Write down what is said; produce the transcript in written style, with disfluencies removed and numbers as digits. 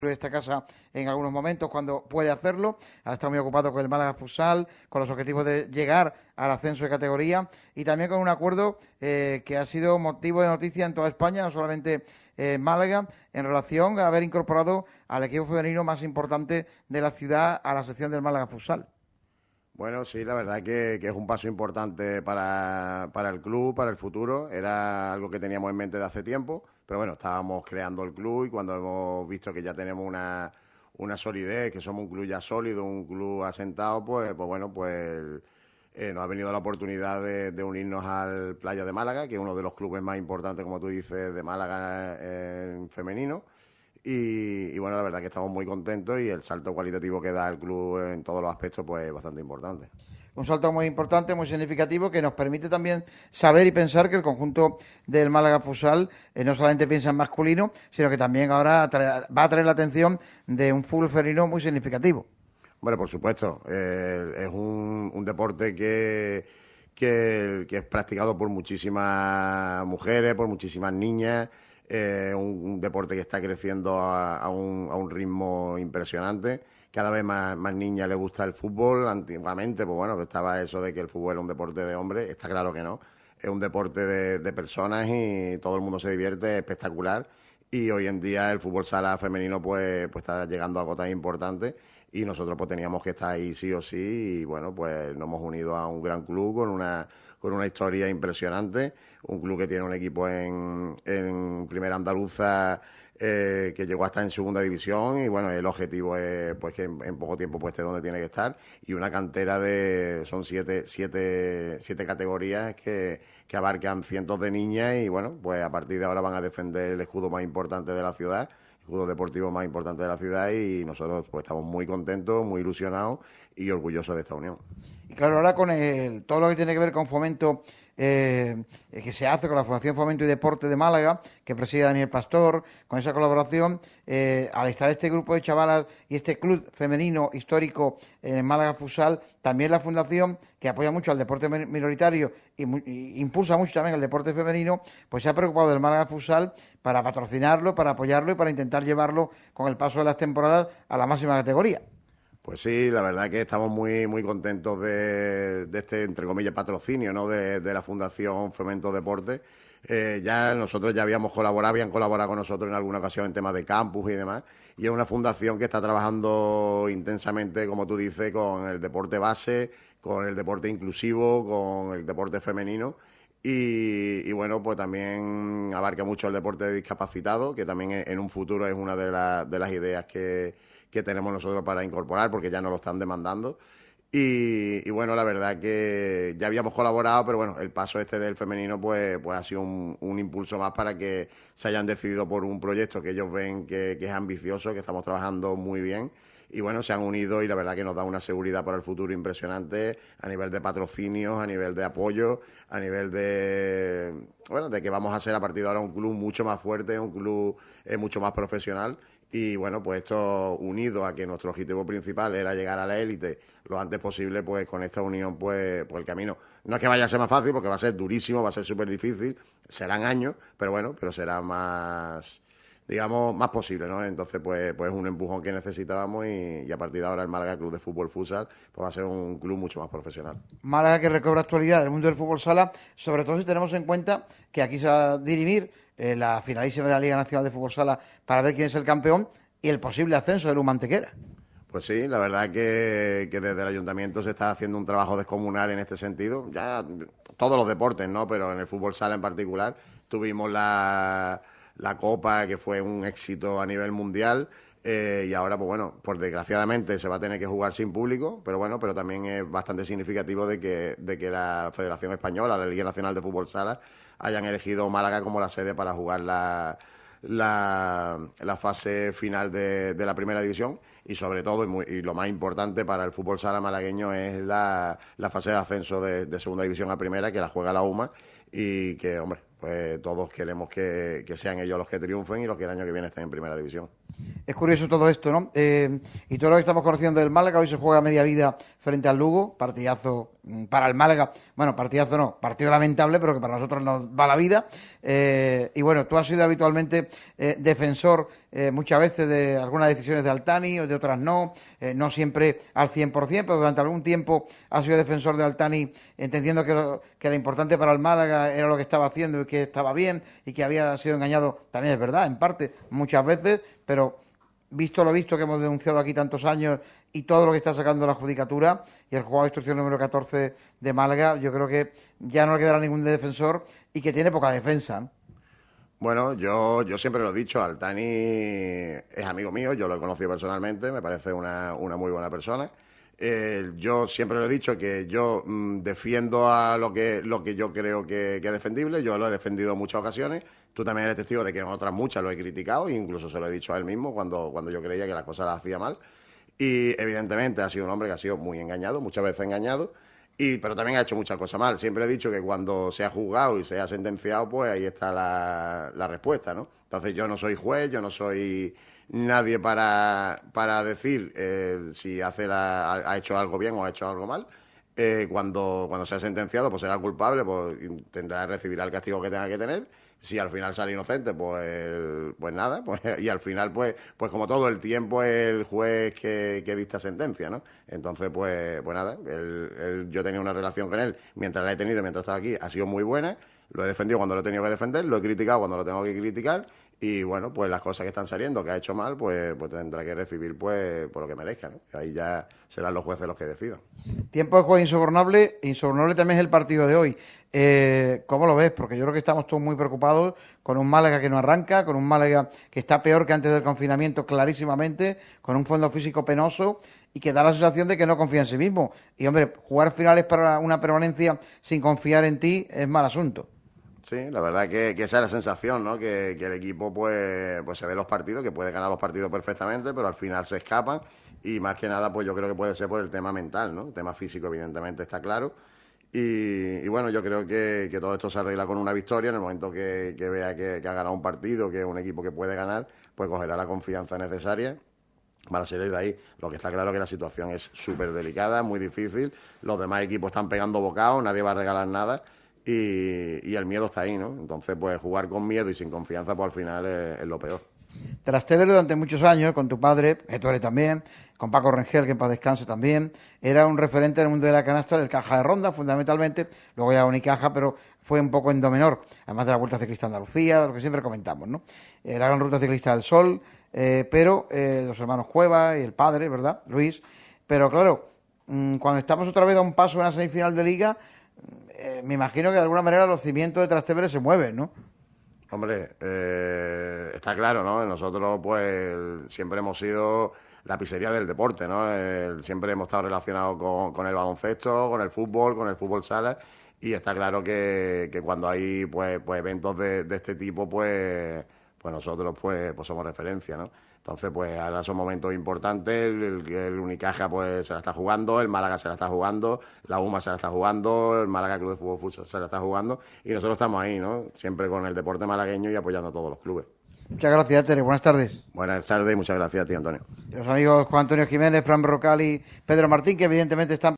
de esta casa en algunos momentos cuando puede hacerlo. Ha estado muy ocupado con el Málaga Futsal, con los objetivos de llegar al ascenso de categoría y también con un acuerdo que ha sido motivo de noticia en toda España, no solamente en Málaga, en relación a haber incorporado al equipo femenino más importante de la ciudad a la sección del Málaga Futsal. Bueno, sí, la verdad que es un paso importante para el club, para el futuro. Era algo que teníamos en mente de hace tiempo, pero bueno, estábamos creando el club y cuando hemos visto que ya tenemos una solidez, que somos un club ya sólido, un club asentado, pues bueno, pues nos ha venido la oportunidad de unirnos al Playa de Málaga, que es uno de los clubes más importantes, como tú dices, de Málaga en femenino. Y bueno, la verdad que estamos muy contentos y el salto cualitativo que da el club en todos los aspectos pues es bastante importante. Un salto muy importante, muy significativo, que nos permite también saber y pensar que el conjunto del Málaga Futsal no solamente piensa en masculino, sino que también ahora va a traer la atención de un fútbol femenino muy significativo. Bueno, por supuesto, es un deporte que es practicado por muchísimas mujeres, por muchísimas niñas. Un deporte que está creciendo a un ritmo impresionante. Cada vez más niñas les gusta el fútbol. Antiguamente, pues bueno, estaba eso de que el fútbol era un deporte de hombres. Está claro que no. Es un deporte de personas y todo el mundo se divierte, es espectacular. Y hoy en día el fútbol sala femenino pues está llegando a cotas importantes y nosotros pues teníamos que estar ahí sí o sí y bueno, pues nos hemos unido a un gran club con una historia impresionante, un club que tiene un equipo en Primera Andaluza que llegó hasta en Segunda División y bueno, el objetivo es pues que en poco tiempo pues esté donde tiene que estar y una cantera son siete categorías que abarcan cientos de niñas y bueno, pues a partir de ahora van a defender el escudo más importante de la ciudad, el escudo deportivo más importante de la ciudad y nosotros pues estamos muy contentos, muy ilusionados y orgullosos de esta unión. Y claro, ahora con todo lo que tiene que ver con fomento que se hace con la Fundación Fomento y Deporte de Málaga, que preside Daniel Pastor, con esa colaboración, al estar este grupo de chavalas y este club femenino histórico en Málaga Futsal, también la Fundación, que apoya mucho al deporte minoritario y impulsa mucho también el deporte femenino, pues se ha preocupado del Málaga Futsal para patrocinarlo, para apoyarlo y para intentar llevarlo con el paso de las temporadas a la máxima categoría. Pues sí, la verdad que estamos muy contentos de este, entre comillas, patrocinio, ¿no? de la Fundación Fomento Deporte. Ya nosotros ya habían colaborado con nosotros en alguna ocasión en temas de campus y demás. Y es una fundación que está trabajando intensamente, como tú dices, con el deporte base, con el deporte inclusivo, con el deporte femenino. Y bueno, pues también abarca mucho el deporte de discapacitados, que también en un futuro es una de las ideas que tenemos nosotros para incorporar, porque ya nos lo están demandando. Y bueno, la verdad que ya habíamos colaborado, pero bueno, el paso este del femenino pues ha sido un impulso más para que se hayan decidido por un proyecto que ellos ven que es ambicioso, que estamos trabajando muy bien. Y bueno, se han unido y la verdad que nos da una seguridad para el futuro impresionante a nivel de patrocinios, a nivel de apoyo, a nivel de que vamos a ser a partir de ahora un club mucho más fuerte, un club mucho más profesional. Y bueno, pues esto unido a que nuestro objetivo principal era llegar a la élite lo antes posible, pues con esta unión, pues el camino no es que vaya a ser más fácil, porque va a ser durísimo, va a ser súper difícil, serán años, pero bueno, pero será más, digamos, más posible, ¿no? Entonces, pues es un empujón que necesitábamos y a partir de ahora el Málaga Club de Fútbol Futsal pues va a ser un club mucho más profesional. Málaga que recobra actualidad del mundo del fútbol sala, sobre todo si tenemos en cuenta que aquí se va a dirimir la finalísima de la Liga Nacional de Fútbol Sala para ver quién es el campeón y el posible ascenso del Humantequera. Pues sí, la verdad que desde el ayuntamiento se está haciendo un trabajo descomunal en este sentido. Ya todos los deportes, ¿no? Pero en el fútbol sala en particular tuvimos la Copa, que fue un éxito a nivel mundial. Y ahora, pues bueno, pues desgraciadamente se va a tener que jugar sin público, pero bueno, pero también es bastante significativo de que la Federación Española, la Liga Nacional de Fútbol Sala, hayan elegido Málaga como la sede para jugar la fase final de la primera división y sobre todo y lo más importante para el fútbol sala malagueño es la fase de ascenso de segunda división a primera, que la juega la UMA y que, hombre, pues todos queremos que sean ellos los que triunfen y los que el año que viene estén en primera división. Es curioso todo esto, ¿no? Y todo lo que estamos conociendo del Málaga, hoy se juega media vida frente al Lugo, partidazo para el Málaga, bueno, partidazo no, partido lamentable, pero que para nosotros nos va la vida. Y bueno, tú has sido habitualmente defensor muchas veces de algunas decisiones de Altani, o de otras no, no siempre al 100%, pero durante algún tiempo has sido defensor de Altani, entendiendo que lo importante para el Málaga era lo que estaba haciendo y que estaba bien y que había sido engañado, también es verdad, en parte, muchas veces, pero visto lo visto que hemos denunciado aquí tantos años y todo lo que está sacando la judicatura y el juzgado de instrucción número 14 de Málaga, yo creo que ya no le quedará ningún defensor y que tiene poca defensa, ¿no? Bueno, yo siempre lo he dicho, Altani es amigo mío, yo lo he conocido personalmente, me parece una muy buena persona. Yo siempre lo he dicho que yo defiendo a lo que yo creo que es defendible, yo lo he defendido en muchas ocasiones, tú también eres testigo de que en otras muchas lo he criticado e incluso se lo he dicho a él mismo cuando yo creía que las cosas las hacía mal. Y evidentemente ha sido un hombre que ha sido muy engañado, muchas veces engañado, pero también ha hecho muchas cosas mal. Siempre he dicho que cuando se ha juzgado y se ha sentenciado, pues ahí está la respuesta, ¿no? Entonces yo no soy juez, yo no soy nadie para decir si ha hecho algo bien o ha hecho algo mal. Cuando sea sentenciado, pues será culpable, pues tendrá que recibir el castigo que tenga que tener. Si al final sale inocente, pues nada, pues y al final, pues como todo el tiempo es el juez que dicta sentencia, ¿no? Entonces, pues nada, yo tenía una relación con él mientras la he tenido, mientras estaba aquí, ha sido muy buena, lo he defendido cuando lo he tenido que defender, lo he criticado cuando lo tengo que criticar, y bueno, pues las cosas que están saliendo, que ha hecho mal, pues tendrá que recibir pues por lo que merezca, ¿no? Ahí ya serán los jueces los que decidan. Tiempo de juego insobornable, insobornable también es el partido de hoy. ¿Cómo lo ves? Porque yo creo que estamos todos muy preocupados con un Málaga que no arranca, con un Málaga que está peor que antes del confinamiento clarísimamente, con un fondo físico penoso y que da la sensación de que no confía en sí mismo. Y hombre, jugar finales para una permanencia sin confiar en ti es mal asunto. Sí, la verdad que esa es la sensación, ¿no? Que el equipo pues se ve los partidos, que puede ganar los partidos perfectamente, pero al final se escapan y más que nada pues yo creo que puede ser por el tema mental, ¿no? El tema físico evidentemente está claro y bueno, yo creo que todo esto se arregla con una victoria. En el momento que vea que ha ganado un partido, que es un equipo que puede ganar, pues cogerá la confianza necesaria para salir de ahí. Lo que está claro es que la situación es súper delicada, muy difícil, los demás equipos están pegando bocados, nadie va a regalar nada. Y el miedo está ahí, ¿no? Entonces, pues jugar con miedo y sin confianza, pues al final es lo peor. Trastevere durante muchos años, con tu padre, que tú eres también, con Paco Rengel, que en paz descanse también, era un referente en el mundo de la canasta del Caja de Ronda, fundamentalmente, luego ya Unicaja, pero fue un poco en do menor, además de la Vuelta Ciclista Andalucía, lo que siempre comentamos, ¿no? La Gran Ruta Ciclista del Sol, pero los hermanos Cueva y el padre, ¿verdad? Luis, pero claro, cuando estamos otra vez a un paso en la semifinal de Liga, me imagino que de alguna manera los cimientos de Trastevere se mueven, ¿no? Hombre, está claro, ¿no? Nosotros, pues, siempre hemos sido la pizzería del deporte, ¿no? Siempre hemos estado relacionados con el baloncesto, con el fútbol sala, y está claro que cuando hay, pues eventos de este tipo, pues nosotros, pues somos referencia, ¿no? Entonces, pues ahora son momentos importantes, el Unicaja pues se la está jugando, el Málaga se la está jugando, la UMA se la está jugando, el Málaga Club de Fútbol Futsal se la está jugando y nosotros estamos ahí, ¿no? Siempre con el deporte malagueño y apoyando a todos los clubes. Muchas gracias, Tere. Buenas tardes. Buenas tardes y muchas gracias a ti, Antonio. Los amigos Juan Antonio Jiménez, Fran Brocal y Pedro Martín, que evidentemente están